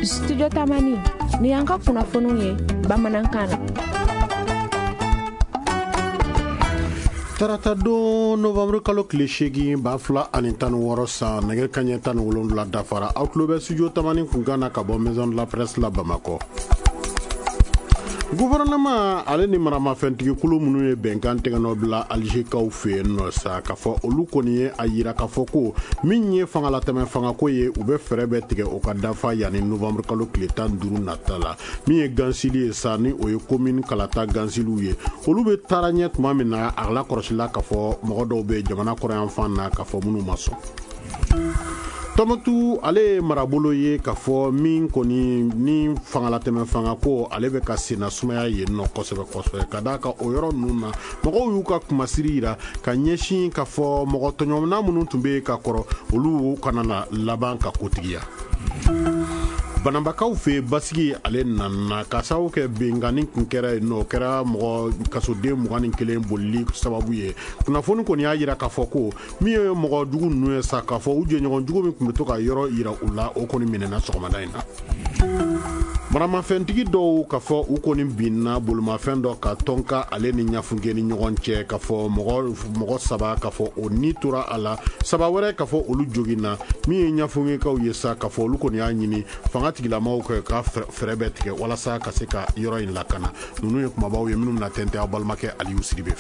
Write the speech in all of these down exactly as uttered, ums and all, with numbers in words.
Studio Tamani ni yanka kunnafoniw ye bamanankan na. Tarata don novembre kalo tile seegin ba fila ani tan ni wɔɔrɔ san nɛgɛ kaɲɛ tan ni wolonwula dafara aw tulo bɛ studio Tamani kunkan na ka bɔ maison de la presse la Bamakɔ. Gouvernement ale ni maramafɛntigi kulu minnu ye bɛnkan tɛgɛnɔ bila Algérikaw fɛ yen nɔ sa k'a fɔ olu kɔni ye a yira k'a fɔ ko min ye fangalatɛmɛ fangako ye u bɛ fɛɛrɛ bɛ tigɛ o ka dafa yanni novembre kalo tile tan ni duuru nata la min ye gansili ye sa ni o ye commune kalata gansiliw ye olu bɛ taara ɲɛ tuma min na a lakɔrɔsila k'a fɔ mɔgɔ dɔw bɛ jamana kɔrɔ yan fan na k'a fɔ minnu ma sɔn. Tɔmɔtu ale marabolo ye k'a fɔ min kɔni ni fangalatɛmɛ fangako ale bɛ ka senna sumaya yen nɔ kosɛbɛ kosɛbɛ ka d'a kan o yɔrɔ ninnu na mɔgɔw y'u ka kumasiri yira ka ɲɛsin k'a fɔ mɔgɔ tɔɲɔgɔnna minnu tun bɛ ka kɔrɔ olu kana na laban ka kotigiya. Banabakaw fɛ basigi ale nana ka sababu kɛ bengani kun kɛra yen nɔ kɛra mɔgɔ kasoden mugan ni kelen bolili sababu ye kunnafoni kɔni y'a yira k'a fɔ ko min ye mɔgɔ jugu ninnu ye sa k'a fɔ u jɛɲɔgɔn jugu min tun bɛ to ka yɔrɔ yira u la o kɔni minɛna sɔgɔmada in na. Maramafɛntigi dɔw k'a fɔ u kɔni binna bolomafɛn dɔ ka tɔn ka ale ni ɲafunke ni ɲɔgɔn cɛ k'a fɔ mɔgɔ mɔgɔ saba k'a fɔ o ni tora a la saba wɛrɛ k'a fɔ olu joginna min ye ɲafunkekaw ye sa k'a fɔ olu kɔni y'a ɲini fanga tigilamaw kɛ ka fɛrɛ bɛ tigɛ walasa ka se ka yɔrɔ in lakana ninnu ye kumabaw ye minnu na tɛntɛ aw balimakɛ Aliyu Sidibe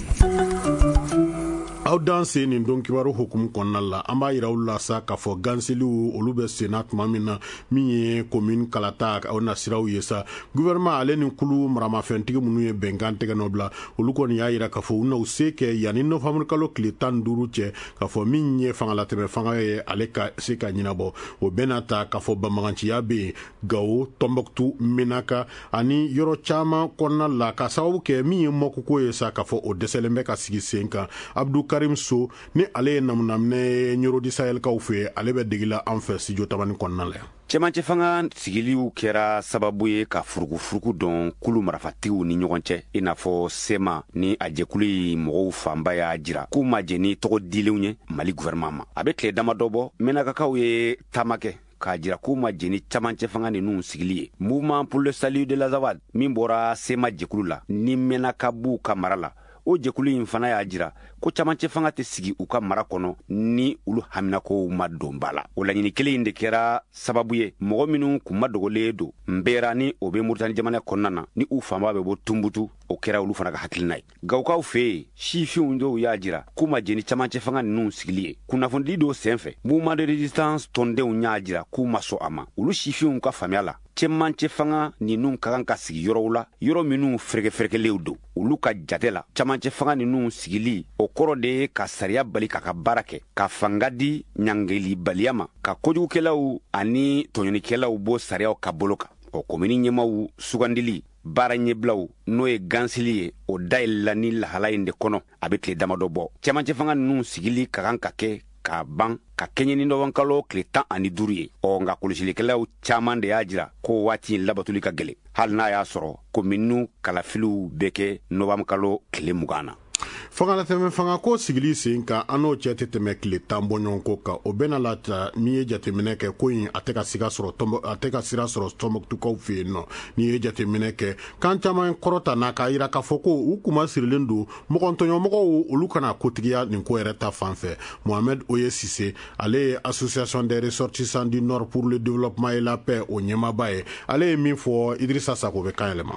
fɛ. Aw dan se nin don kibaru hukumu kɔnɔna la an b'a yira u la sa k'a fɔ gansiliw olu bɛ senna tuma min na min ye commune kalata o nasiraw ye sa gouvernement ale ni kulu maramafɛntigi minnu ye bɛnkan tɛgɛnɔ bila olu kɔni y'a yira k'a fɔ u n'u se kɛ yanni novembre kalo tile tan ni duuru cɛ k'a fɔ min ye fangalatɛmɛ fanga ye ale ka se ka ɲɛnabɔ o bɛna ta k'a fɔ banbaganciya bɛ yen Gao Tɔnbɔkutu Menaka ani yɔrɔ caman kɔnɔna la ka sababu kɛ min ye mɔkuko ye sa k'a fɔ o dɛsɛlen bɛ ka sigi sen kan Abdou Karim So ni ale ye namunamine Ɲorodi Sahɛlikaw fɛ ale bɛ degila an fɛ studio Tamani kɔnɔna la. Cɛmancɛ fanga sigiliw kɛra sababu ye ka furugufurugu dɔn kulu marafatigiw ni ɲɔgɔn cɛ i n'a fɔ sema ni a jɛkulu ye mɔgɔw fanba y'a jira k'u ma jɛ ni tɔgɔ dilenw ye Mali gouvernement ma a bɛ tile damadɔ bɔ Menakakaw ye taama kɛ k'a jira k'u ma jɛ ni cɛmancɛ fanga ninnu sigili ye Mouvement pour le salut de l'Azawad min bɔra sema jɛkulu la ni Menakabu ka mara la o jɛkulu in fana y'a jira ko camancɛ fanga tɛ sigi u ka mara kɔnɔ ni olu haminakow ma don ba la o laɲini kelen in de kɛra sababu ye mɔgɔ minnu kun ma dogolen don nbɛra ni o bɛ Muritani jamana kɔnɔna na ni u fanba bɛ bɔ Tunbutu o kɛra olu fana ka hakilina ye Gawukaw fɛ yen sifinw dɔw y'a jira k'u ma jɛ ni camancɛ fanga ninnu sigili ye kunnafonidi dɔw senfɛ Mouvement de résistance tɔndenw y'a jira k'u ma sɔn a ma olu sifinw ka faamuya la cɛmancɛ fanga ninnu ka kan ka sigi yɔrɔw la yɔrɔ minnu fɛrɛgɛfɛrɛgɛlenw don olu ka jate la cɛmancɛ fanga ninnu sigili o kɔrɔ de ye ka sariya bali k'a ka baara kɛ ka fanga di ɲangelibaliya ma ka kojugukɛlaw ani tɔɲɔnikɛlaw bɔ sariyaw ka bolo kan o komini ɲɛmaw sugandili baara ɲɛbilaw n'o ye gansili ye o dayɛlɛla ni lahala in de kɔnɔ a bɛ tile damadɔ bɔ cɛmancɛ fanga ninnu sigili ka kan ka kɛ ka ban ka kɛɲɛ ni nɔgɔn kalo tile tan ani duuru ye ɔ nka kɔlɔsilikɛlaw caman de y'a jira ko waati in labatuli ka gɛlɛn hali n'a y'a sɔrɔ kominiw kalafiliw bɛ kɛ nɔgɔn kalo tile mugan na. Fangalatɛmɛ fangako sigili sen kan an n'o cɛ tɛ tɛmɛ tile tan bɔɲɔgɔn ko kan o bɛna la ta min ye jateminɛ kɛ ko in a tɛ ka sira sɔrɔ a tɛ ka sira sɔrɔ Tɔnbɔkutukaw fɛ yen nɔ n'i ye jateminɛ kɛ kan caman kɔrɔta n'a k'a yira k'a fɔ ko u kuma sirilen don mɔgɔntɔɲɔmɔgɔw olu kana kotigiya nin ko yɛrɛ ta fan fɛ Mohamed Oye Sise ale ye association des ressortissants du Nord pour le développement et la paix o ɲɛmaaba ye ale ye min fɔ Idrissa Sako bɛ kan yɛlɛma.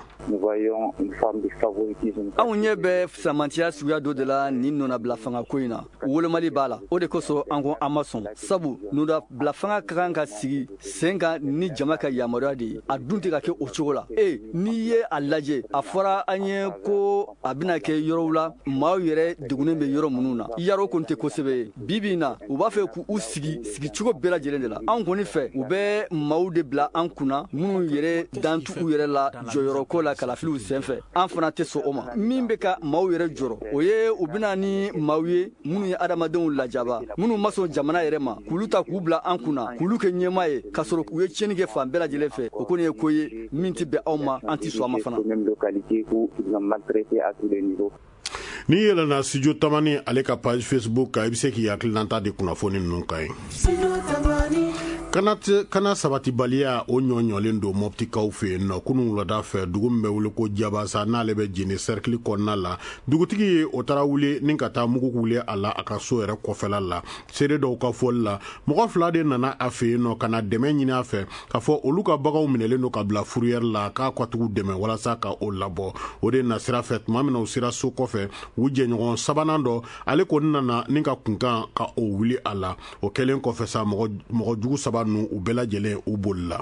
Anw ɲɛ bɛ samantiya suguya dɔ de la nin nɔnabila fanga ko in na wolomali b'a la o de kosɔn an ko an ma sɔn sabu nɔnabila fanga ka kan ka sigi sen kan ni jama ka yamaruya de ye a dun tɛ ka kɛ o cogo la e n'i ye a lajɛ a fɔra an ye ko a bɛna kɛ yɔrɔw la maaw yɛrɛ degunnen bɛ yɔrɔ minnu na yarɔ kɔni tɛ kosɛbɛ ye bi bi in na u b'a fɛ k'u sigi sigi cogo bɛɛ lajɛlen de la anw kɔni fɛ u bɛ maaw de bila an kunna minnu yɛrɛ dantu u yɛrɛ la jɔyɔrɔko la kalafiliw senfɛ an fana tɛ sɔn o ma min bɛ ka maaw yɛrɛ jɔrɔ o ye u bɛna ni maaw ye minnu ye adamadenw lajaba minnu ma sɔn jamana yɛrɛ ma k'olu ta k'u bila an kunna k'olu kɛ ɲɛmaa ye k'a sɔrɔ u ye tiɲɛni kɛ fan bɛɛ lajɛlen fɛ o kɔni ye ko ye min tɛ bɛn aw ma an tɛ sɔn a ma fana. Ni yɛlɛna studio Tamani ale ka page Facebook kan i bɛ se k'i hakilina ta di kunnafoni ninnu kan ye. kanat kana sabati baliya o ɲɔɲɔlen do mɔptikaw fe no kunu wulada fɛ dugu min bɛ wele ko jabasa n'ale bɛ jeni cercle kɔnɔna la dugutigi ye o taara wuli ni ka taa mugu wuli a la a ka so yɛrɛ kɔfɛla la seere dɔw ka fɔli la mɔgɔ fila de nana a fe yen nɔ ka na dɛmɛ ɲini a fɛ k'a fɔ olu ka baganw minɛlen do ka bila furuyɛri la k'a kɔtigiw dɛmɛ walasa ka o labɔ o de na sira fɛ tuma min na o sera so kɔfɛ u jɛɲɔgɔn sabanan dɔ ale kɔni nana ni ka kunkan ka o wuli a la o kɛlen kɔfɛ sa mɔgɔ jugu saba nu u bɛɛ lajɛlen u bolila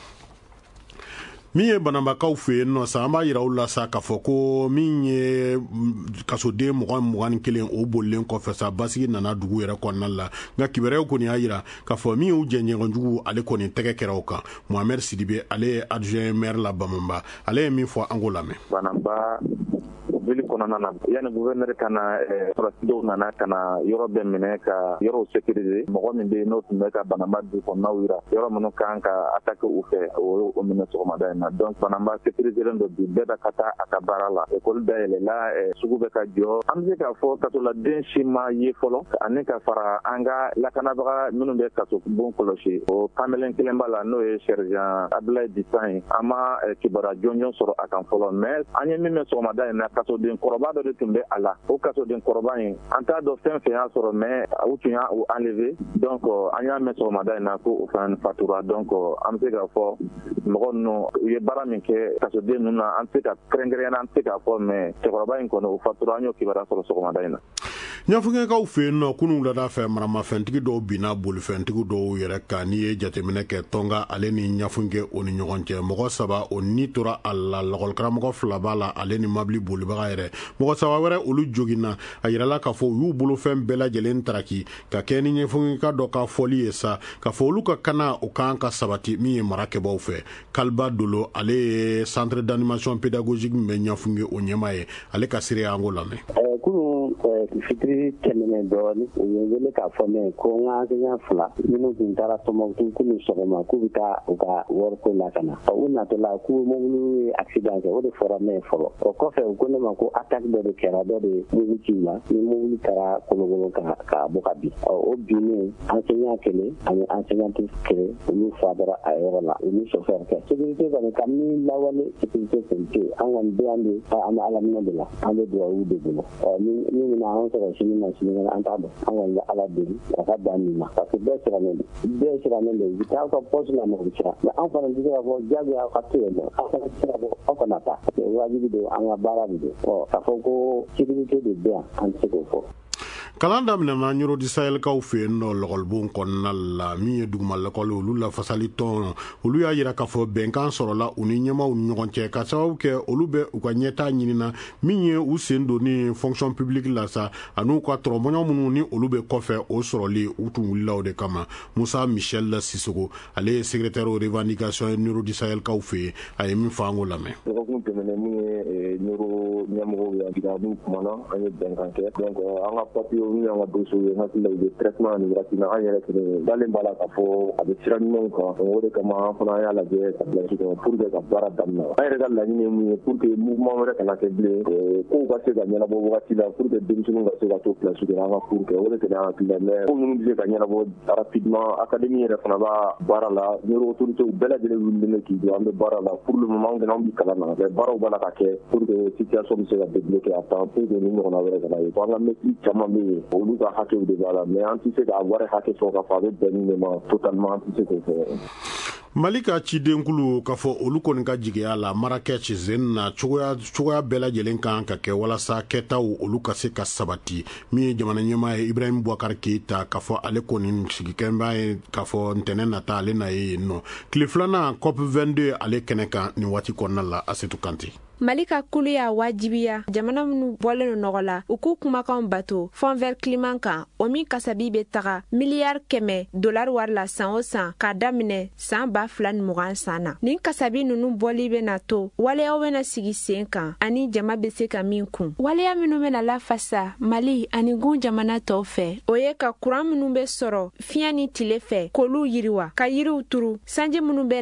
min ye banabakaw fe yen nɔ sa an b'a yira u la sa k'a fɔ ko min ye kasoden mɔgɔ mugan ni kelen o bolilen kɔfɛ sa basigi nana dugu yɛrɛ kɔnɔna la nka kibaruyaw kɔni y'a yira k'a fɔ min y'u jɛɲɔgɔnjugu ale kɔni tɛgɛ kɛra o kan Mohamed Sidibe ale ye adjoint maire la Bamamba ale ye min fɔ an k'o lamɛn. Banamba vili kɔnɔna na yani gouverneur kana farasidenw nana kana yɔrɔ bɛɛ minɛ ka yɔrɔw sécuriser mɔgɔ min bɛ yen n'o tun bɛ ka Banamba du kɔnɔnaw yira yɔrɔ minnu kan ka attaquer u fɛ o o minɛ sɔgɔmada in na donc Banamba sécuriseren do bi bɛɛ da ka taa a ka baara la école dayɛlɛla sugu bɛ ka jɔ an bɛ se k'a fɔ kasoladen si ma ye fɔlɔ ani ka fara an ka lakanabaga minnu bɛ kaso bon kɔlɔsi o kamalen kelen b'a la n'o ye sergent Abdoulaye Disan ye an ma kibaruya jɔnjɔn sɔrɔ a kan fɔlɔ mais an ye min mɛn sɔgɔmada in na kasoden kɔrɔba dɔ de tun bɛ a la o kasoden kɔrɔba in an t'a dɔn fɛn fɛn y'a sɔrɔ mais u tun y'a u enlevé donc an y'a mɛn sɔgɔmada in na ko o fana fatura donc an bɛ se k'a fɔ mɔgɔ ninnu u ye baara min kɛ kasoden ninnu na an tɛ se ka kɛrɛnkɛrɛnya an tɛ se k'a fɔ mais cɛkɔrɔba in kɔni o fatura an y'o kibaruya sɔrɔ sɔgɔmada in na. ɲafungɛkaw fe yen nɔ kunu wulada fɛ maramafɛntigi dɔw binna bolifɛntigi dɔw yɛrɛ kan n'i ye jateminɛ kɛ tɔnga ale ni ɲafungɛ o ni ɲɔgɔn cɛ mɔgɔ saba o ni tora a la lakɔlikaramɔgɔ fila b'a la ale ni mabili bolibaga yɛrɛ mɔgɔ saba wɛrɛ olu joginna a yirala k'a fɔ u y'u bolofɛn bɛɛ lajɛlen taraki ka kɛ ni ɲɛfungɛka dɔ ka fɔli ye sa k'a fɔ olu ka kana o kan ka sabati min ye mara kɛbaw fɛ Kalba Dolo ale ye centre d'animation pédagogique min bɛ ɲafunge o ɲɛma ye ale ka sire an ko lamɛn. Kunu fitiri tɛmɛnen dɔɔni u ye wele k'a fɔ ne ko n ka enseignant fila minnu tun taara Tɔnbukutu k'u ni sɔgɔma k'u bɛ taa u ka wariko la ka na u natɔla k'u mobili ye accident kɛ o de fɔra ne fɔlɔ o kɔfɛ u ko ne ma ko attaque dɔ de kɛra dɔ de mobili ci la ni mobili taara kolokolo ka ka bɔ ka bin o binnen enseignant kelen ani enseignante kelen olu fadara a yɔrɔ la u ni chauffeur kɛ sécurité kɔni ka min lawale sécurité kɔni tɛ an kɔni bɛ yan de an bɛ ala minɛ de la an bɛ dugawu de bolo ni ni na an sɔrɔ sini ma sini an t'a dɔn an kɔni bɛ ala deli a ka dan nin ma parce que bɛɛ sirannen don bɛɛ sirannen don u taa ka poste la mɔgɔ sira mais an fana tɛ se ka fɔ jaabi aw ka to yen nɔ an fana tɛ se ka fɔ aw kana taa wajibi don an ka baara de don ɔ k'a fɔ ko sécurité de bɛ yan an tɛ se k'o fɔ. kalan daminɛna ɲoro di sahɛlikaw fe yen nɔ lɔgɔlibon kɔnɔna la min ye dugumalakɔli olu lafasali tɔn olu y'a yira k'a fɔ bɛnkan sɔrɔla u ni ɲɛmaw ni ɲɔgɔn cɛ ka sababu kɛ olu bɛ u ka ɲɛtaa ɲinina min ye u sen don ni fonction publique la sa an'u ka tɔrɔmɔɲɔ minnu ni olu bɛ kɔfɛ o sɔrɔli u tun wulila o de kama Musa Michel Sisogo ale ye secrétaire aux revendications ye ɲoro di sahɛlikaw fe yen a ye min fɔ an k'o lamɛn. dɔgɔkun tɛmɛnen min ye ɲoro ɲɛmɔgɔw ya bila n'u kumana an ye bɛnkan kɛ donc an ka papier ni an ka dossier ye hakili la u bɛ traitement ni wagati la an yɛrɛ fɛnɛ dalen b'a la k'a fɔ a bɛ sira ɲumanw kan o de kama an fana y'a lajɛ ka bila kɔnɔ pour que ka baara daminɛ an yɛrɛ ka laɲini ye mun ye pour que mouvement wɛrɛ kana kɛ bilen kow ka se ka ɲɛnabɔ wagati la pour que denmisɛnninw ka se ka to place kɔnɔ an ka cours kɛ o de kɛra an hakili la mais ko minnu bɛ se ka ɲɛnabɔ rapidement académie yɛrɛ fana b'a baara la ɲoro autorités bɛɛ lajɛlen wililen bɛ k'i jɔ an bɛ baara la pour le moment an bɛ kalan na mais baaraw b'a la ka kɛ pour que situation bɛ se ka débloquer à temps pour que ni ɲɔgɔnna wɛrɛ kana ye an ka maîtrise caman bɛ yen olu ka hakɛw de b'a la mais an tɛ se k'a wari hakɛ sɔrɔ k'a fɔ a bɛ bɛn nin de ma totalement an tɛ se k'o kɛ. Mali ka cidenkulu k'a fɔ olu kɔni ka jigiya la Marrakech zen na cogoya cogoya bɛɛ lajɛlen kan ka kɛ walasa kɛtaw olu ka se ka sabati min ye jamana ɲɛmaa ye Ibrahim Boubacar Keita k'a fɔ ale kɔni sigikɛn b'a ye k'a fɔ ntɛnɛn nata ale na ye yen nɔ tile filanan COP vingt-deux ale kɛnɛ kan nin waati kɔnɔna la Asetu Kante. Mali ka kulu y'a wajibiya jamana minnu bɔlen no nɔgɔ la u k'u kumakanw bato fond vert climat kan o min kasabi bɛ taga miliyari kɛmɛ dolari wari la san o san k'a daminɛ san ba fila ni mugan san na nin kasabi ninnu bɔli bɛna to waleyaw bɛna sigi sen kan ani jama bɛ se ka min kun waleya minnu bɛna lafasa Mali ani gun jamana tɔw fɛ o ye ka kuran minnu bɛ sɔrɔ fiɲɛ ni tile fɛ k'olu yiriwa ka yiriw turu sanji minnu bɛna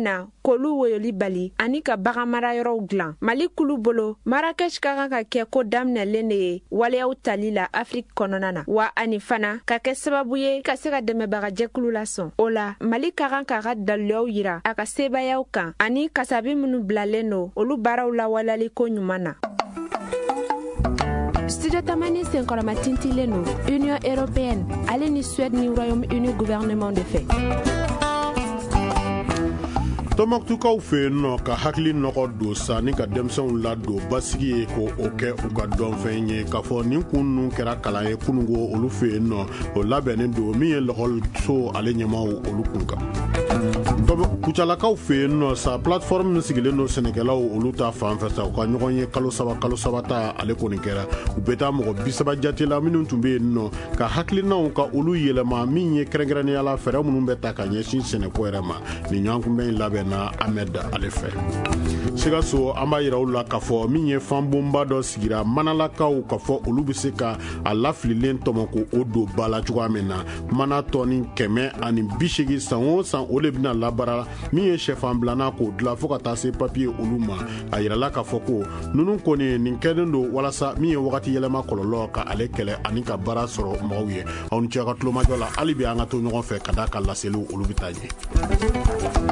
k'olu woyoli bali ani ka bagan marayɔrɔw dilan. Mali kulu bolo Marrakech ka kan ka kɛ ko daminɛlen de ye waleyaw tali la Afrique kɔnɔna na, wa ani fana ka kɛ sababu ye ka se ka dɛmɛbagajɛkulu lasɔn. O la Mali ka kan k'a ka daliluyaw yira a ka sebayaw kan ani kasabi minnu bilalen do olu baaraw lawaleyali ko ɲuman na. Studio Tamani senkɔrɔma tintilen do Union Européenne ale ni Suède ni Royaume-Uni gouvernement de fait. Tɔnbɔkutukaw fɛ yen nɔ ka hakili nɔgɔ don sa ni ka denmisɛnw ladon basigi ye ko o kɛ u ka dɔnfɛn ye k'a fɔ nin kun ninnu kɛra kalan ye kunungo olu fɛ yen nɔ o labɛnnen don min ye lɔgɔliso ale ɲɛmaw olu kun kan. Kucalakaw fɛ yen nɔ sa plateforme min sigilen don sɛnɛkɛlaw olu ta fan fɛ sa u ka ɲɔgɔn ye kalo saba kalo saba ta ale kɔni kɛra u bɛ taa mɔgɔ bi saba jate la minnu tun bɛ yen nɔ ka hakilinaw ka olu yɛlɛma min ye kɛrɛnkɛrɛnnenya la fɛɛrɛ minnu bɛ ta ka ɲɛsin sɛnɛko yɛrɛ ma nin ɲɔgɔn kunbɛn in labɛn na Ahmed ale fɛ. Sikaso an b'a yira u la k'a fɔ min ye fanbonba dɔ sigira manalakaw k'a fɔ olu bɛ se ka a lafililen tɔmɔ ko o don ba la cogoya min na mana tɔni kɛmɛ ani bi seegin san o san o de bɛna labara min ye sɛfan bilana k'o dilan fo ka taa se papiye olu ma a yirala k'a fɔ ko ninnu kɔni nin kɛlen don walasa min ye wagati yɛlɛma kɔlɔlɔ ka ale kɛlɛ ani ka baara sɔrɔ mɔgɔw ye aw ni cɛ ka tulomajɔ la hali bi an ka to ɲɔgɔn fɛ ka da ka laseliw olu bɛ taa ɲɛ.